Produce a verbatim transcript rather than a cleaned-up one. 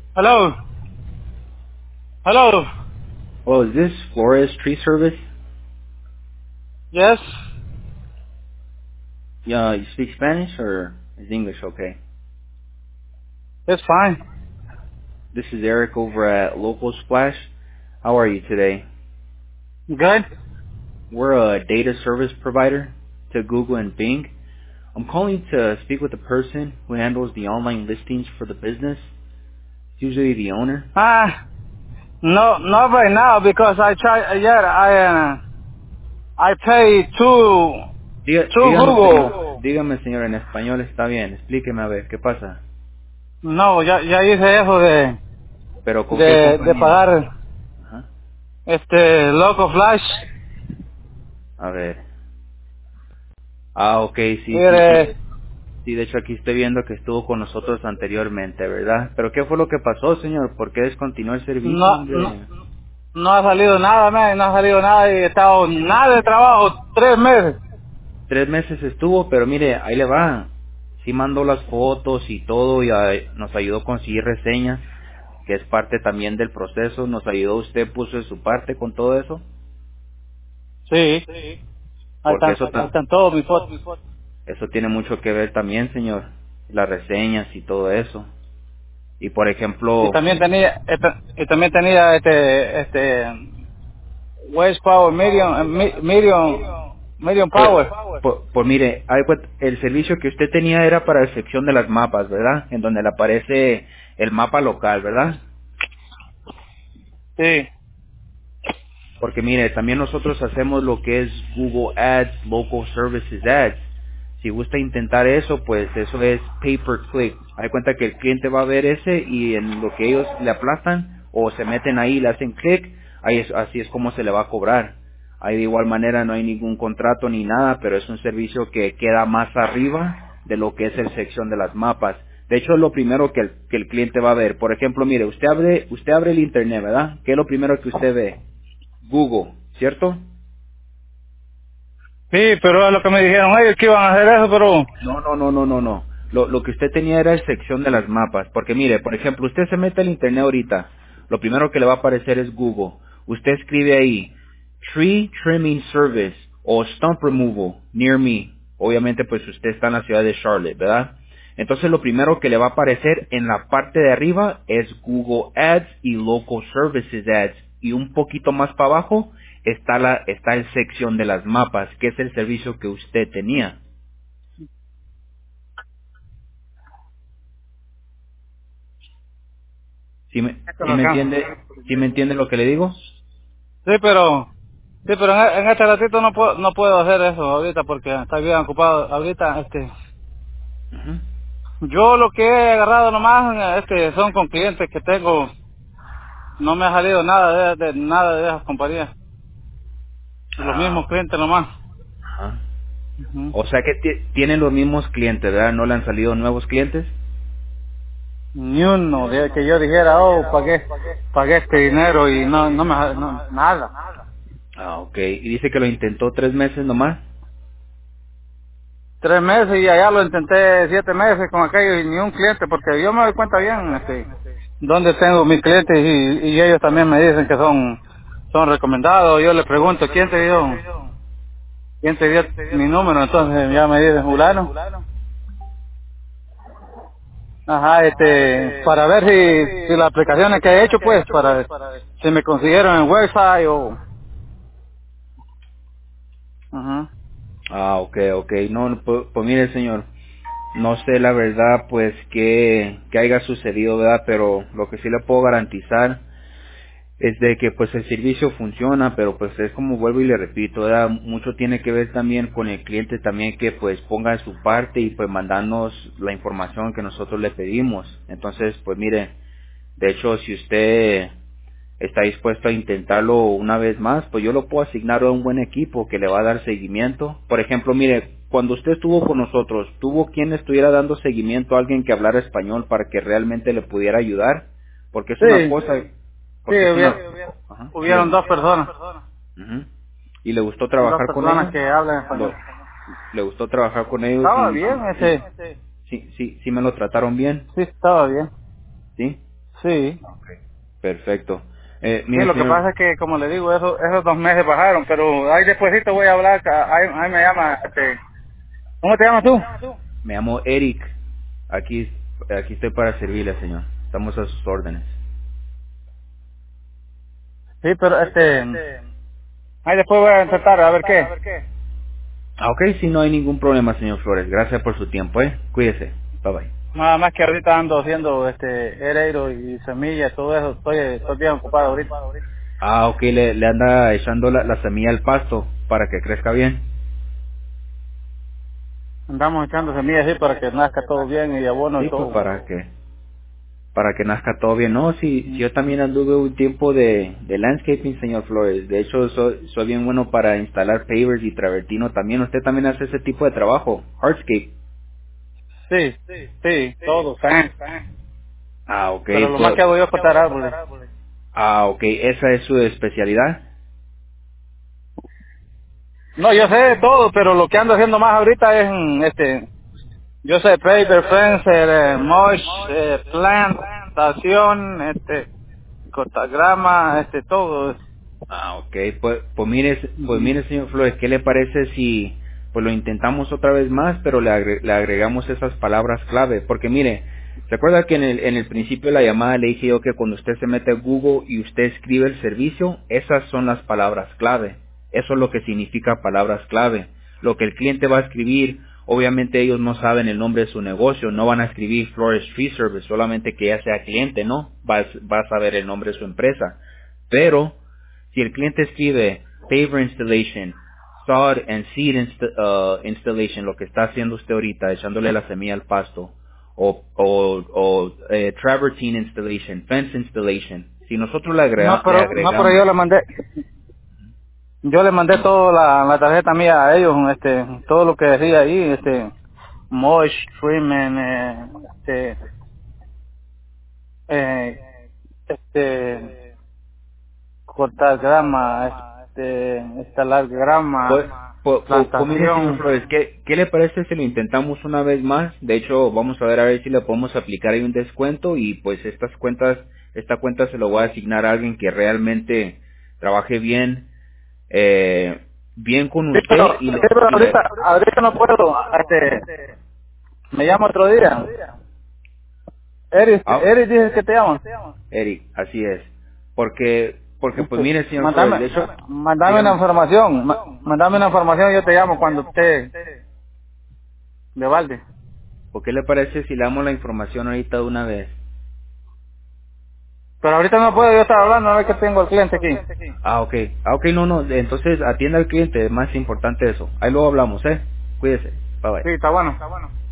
Hello. Hello. Oh, is this Flores Tree Service? Yes. Yeah, you speak Spanish or is English okay? It's fine. This is Eric over at Local Splash. How are you today? Good. We're a data service provider to Google and Bing. I'm calling to speak with the person who handles the online listings for the business. It's usually the owner. Ah, no, not right now because I try. Yeah, I uh, I pay two Diga, two dígame, señor. Google. Dígame, señor, en español está bien. Explíqueme a ver, ¿qué pasa? No, ya ya hice eso de ¿Pero con qué de de compañía? pagar Ajá. este loco flash. A ver. Ah, ok, sí, sí, sí. Mire, Sí, de hecho aquí estoy viendo que estuvo con nosotros anteriormente, ¿verdad? Pero ¿qué fue lo que pasó, señor? ¿Por qué descontinuó el servicio, no no hombre? no ha salido nada, man, no ha salido nada y he estado nada de trabajo tres meses. Tres meses estuvo, pero mire, ahí le va. Sí mandó las fotos y todo y ah, nos ayudó a conseguir reseñas, que es parte también del proceso. Nos ayudó usted, puso de su parte con todo eso, Sí, ahí porque están, eso ahí ta- están todos mis fotos. eso tiene mucho que ver también, señor. Las reseñas y todo eso. Y por Y ejemplo, también tenía, esta- y también tenía este, este, West Power Medium, eh, mi- Medium, Medium Pues, Power. pues, pues mire, hay cuent- el servicio que usted tenía era para la sección de las mapas, ¿verdad? En donde le aparece el mapa local, ¿verdad? Sí. Porque mire, también nosotros hacemos lo que es Google Ads, Local Services Ads. Si gusta intentar eso, pues eso es pay per click. Hay cuenta que el cliente va a ver ese y en lo que ellos le aplastan o se meten ahí, le hacen clic, ahí es, así es como se le va a cobrar. Ahí de igual manera no hay ningún contrato ni nada, pero es un servicio que queda más arriba de lo que es el sección de las mapas. De hecho, es lo primero que el, que el cliente va a ver. Por ejemplo, mire, usted abre, usted abre el internet, ¿verdad? ¿Qué es lo primero que usted ve? Google, ¿cierto? Sí, pero es lo que me dijeron ellos que iban a hacer eso, pero No, no, no, no, no, no. Lo, lo que usted tenía era la sección de las mapas. Porque mire, por ejemplo, usted se mete al internet ahorita. Lo primero que le va a aparecer es Google. Usted escribe ahí, Tree Trimming Service o Stump Removal near me. Obviamente, pues usted está en la ciudad de Charlotte, ¿verdad? Entonces, lo primero que le va a aparecer en la parte de arriba es Google Ads y Local Services Ads. Y un poquito más para abajo está la, está la sección de las mapas, que es el servicio que usted tenía. ¿Sí me, esto sí no me alcanza. entiende, sí me entiende lo que le digo? Sí, pero, sí, pero en, en este ratito no puedo, no puedo hacer eso ahorita porque estoy bien ocupado. Ahorita, este, Ujú. yo lo que he agarrado nomás, este, son con clientes que tengo, no me ha salido nada de, de nada de esas compañías. Los Ah, mismos clientes nomás. ajá. Ujú. O sea que ti- tienen los mismos clientes, ¿verdad? ¿No le han salido nuevos clientes? Ni uno de que yo dijera, oh, pagué, pagué este dinero y no, no me, no, nada. Ah, ok. Y dice que lo intentó tres meses nomás. Tres meses y allá lo intenté siete meses con aquellos y ni un cliente, porque yo me doy cuenta bien, este, dónde tengo mis clientes y, y ellos también me dicen que son, son recomendados. Yo les pregunto, ¿quién te dio, quién te dio mi número? Entonces ya me dicen, fulano. Ajá, este, para ver si, si las aplicaciones que he hecho, pues, para, si me consiguieron en website o, ajá. Ah, ok, ok. No, no, pues, pues mire, señor, no sé la verdad, pues, que, que haya sucedido, ¿verdad? Pero lo que sí le puedo garantizar es de que pues el servicio funciona, pero pues es como vuelvo y le repito, ¿verdad? Mucho tiene que ver también con el cliente también que pues ponga de su parte y pues mandarnos la información que nosotros le pedimos. Entonces, pues mire, de hecho, si usted está dispuesto a intentarlo una vez más, pues yo lo puedo asignar a un buen equipo que le va a dar seguimiento. Por ejemplo, mire, cuando usted estuvo con nosotros, ¿tuvo quien le estuviera dando seguimiento a alguien que hablara español para que realmente le pudiera ayudar? Porque es una Sí, cosa, sí, porque es una... hubiera, Ajá, hubieron dígame. dos personas, Ujú. ¿Y le gustó dos trabajar con personas ellos? que hablan Lo- español. ¿Le gustó trabajar con ellos Estaba y bien sí, sí, ese, sí, sí, sí me lo trataron bien? sí, estaba bien. ¿Sí? Sí. Okay. Perfecto. Eh, Sí, mire, lo que señor, pasa es que, como le digo, esos, esos dos meses bajaron, pero ahí despuésito voy a hablar, ca- ahí, ahí me llama, este, ¿cómo te llamas tú? me llamo Eric. Aquí, aquí estoy para servirle, señor. Estamos a sus órdenes. Sí, pero este, ahí después voy a intentar, a ver qué. Ah, ok, si no hay ningún problema, señor Flores. Gracias por su tiempo, ¿eh? Cuídese. Bye bye. Nada más que ahorita ando haciendo, este, hereiro y semillas, todo eso, estoy, estoy bien ocupado ahorita. Ah, ok, le, le anda echando la, la semilla al pasto para que crezca bien. Andamos echando semillas así para que nazca todo bien y abono y Sí, pues todo. para que para que nazca todo bien. No, sí, sí, Ujú. yo también anduve un tiempo de, de landscaping, señor Flores. De hecho, soy, soy bien bueno para instalar pavers y travertino también. Usted también hace ese tipo de trabajo, hardscape. Sí, sí, todo, está. Ah, ok, Pero lo más pues, que hago yo es cortar árboles. ah, ok, esa es su especialidad. No, yo sé de todo, pero lo que ando haciendo más ahorita es, mm, este, yo sé paper, fencer, eh, mosh, eh, plant, estación, este, cortagrama, este, todo. Ah, ok. Pues, pues mire, pues Ujú. mire, señor Flores, ¿qué le parece si pues lo intentamos otra vez más, pero le, agre- le agregamos esas palabras clave? Porque mire, ¿se acuerda que en el, en el principio de la llamada le dije yo que cuando usted se mete a Google y usted escribe el servicio, esas son las palabras clave? Eso es lo que significa palabras clave. Lo que el cliente va a escribir, obviamente ellos no saben el nombre de su negocio, no van a escribir Flores Tree Service, solamente que ya sea cliente, ¿no? Va, a- va a saber el nombre de su empresa. Pero si el cliente escribe paver installation, sod and seed inst- uh, installation, lo que está haciendo usted ahorita, echándole la semilla al pasto, o, o, o eh, travertine installation, fence installation, si nosotros le, No, agrega- le pero, no, pero yo agregamos, le mandé, yo le mandé toda la, la tarjeta mía a ellos, este, todo lo que decía ahí, este, mosh, treatment, eh, este, eh, este, cortar grama, este, instalar pues, grama, pues, pues, pues mire, señor plantación. Flores, ¿qué, ¿qué le parece si lo intentamos una vez más? De hecho, vamos a ver a ver si le podemos aplicar ahí un descuento y pues estas cuentas, esta cuenta se lo voy a asignar a alguien que realmente trabaje bien, eh, bien con Sí, pero, usted y sí, le, pero y le, ahorita, ahorita no puedo, este, me llamo otro día. Eric, ah, Eric dice que te llama. Eric, así es, porque, porque pues Este, mire, señor Flores, mandame, de hecho, mandame una dígame, información, ma- mandame una información y yo te llamo cuando esté de balde. ¿por qué le parece si le damos la información ahorita de una vez? Pero ahorita no puedo, yo estar hablando, a ver que tengo al cliente aquí. Ah, ok, ah, ok, no, no, entonces atienda al cliente, es más importante eso, ahí luego hablamos, eh, cuídese, bye bye. Sí, está bueno.